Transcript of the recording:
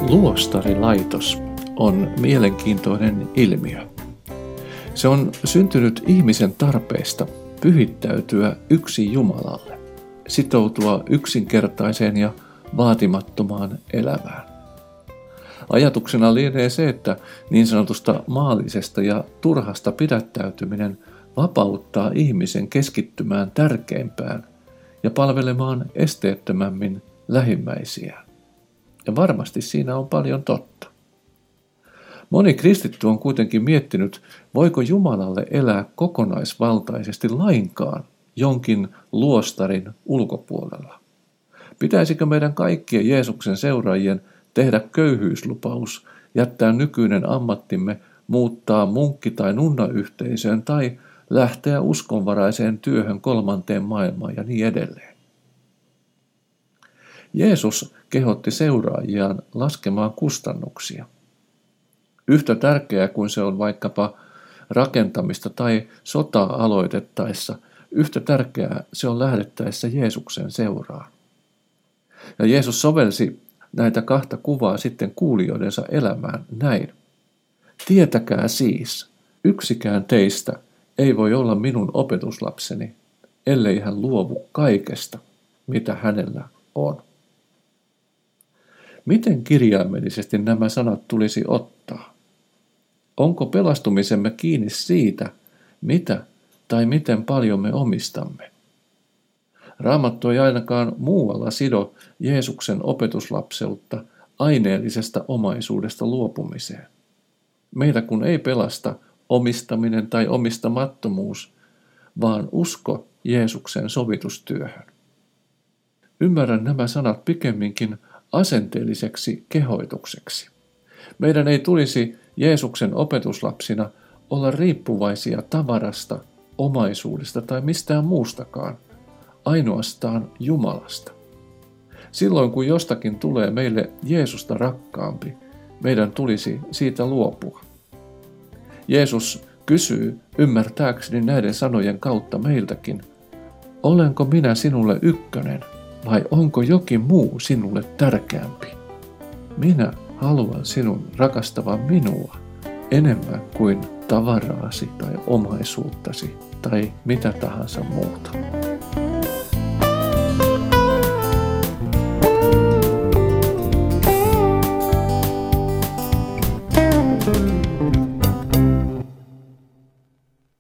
Luostarilaitos on mielenkiintoinen ilmiö. Se on syntynyt ihmisen tarpeesta pyhittäytyä yksin Jumalalle, sitoutua yksinkertaiseen ja vaatimattomaan elämään. Ajatuksena lienee se, että niin sanotusta maallisesta ja turhasta pidättäytyminen vapauttaa ihmisen keskittymään tärkeimpään ja palvelemaan esteettömämmin lähimmäisiään. Ja varmasti siinä on paljon totta. Moni kristitty on kuitenkin miettinyt, voiko Jumalalle elää kokonaisvaltaisesti lainkaan jonkin luostarin ulkopuolella. Pitäisikö meidän kaikkien Jeesuksen seuraajien tehdä köyhyyslupaus, jättää nykyinen ammattimme, muuttaa munkki- tai nunnayhteisöön tai lähteä uskonvaraiseen työhön kolmanteen maailmaan ja niin edelleen? Jeesus kehotti seuraajiaan laskemaan kustannuksia. Yhtä tärkeää kuin se on vaikkapa rakentamista tai sotaa aloitettaessa, yhtä tärkeää se on lähdettäessä Jeesuksen seuraan. Ja Jeesus sovelsi näitä kahta kuvaa sitten kuulijoidensa elämään näin. Tietäkää siis, yksikään teistä ei voi olla minun opetuslapseni, ellei hän luovu kaikesta, mitä hänellä on. Miten kirjaimellisesti nämä sanat tulisi ottaa? Onko pelastumisemme kiinni siitä, mitä tai miten paljon me omistamme? Raamattu ei ainakaan muualla sido Jeesuksen opetuslapseutta aineellisesta omaisuudesta luopumiseen. Meitä kun ei pelasta omistaminen tai omistamattomuus, vaan usko Jeesuksen sovitustyöhön. Ymmärrän nämä sanat pikemminkin asenteelliseksi kehoitukseksi. Meidän ei tulisi Jeesuksen opetuslapsina olla riippuvaisia tavarasta, omaisuudesta tai mistään muustakaan, ainoastaan Jumalasta. Silloin kun jostakin tulee meille Jeesusta rakkaampi, meidän tulisi siitä luopua. Jeesus kysyy ymmärtääkseni näiden sanojen kautta meiltäkin, olenko minä sinulle ykkönen vai onko jokin muu sinulle tärkeämpi? Minä haluan sinun rakastavan minua enemmän kuin tavaraasi tai omaisuuttasi tai mitä tahansa muuta.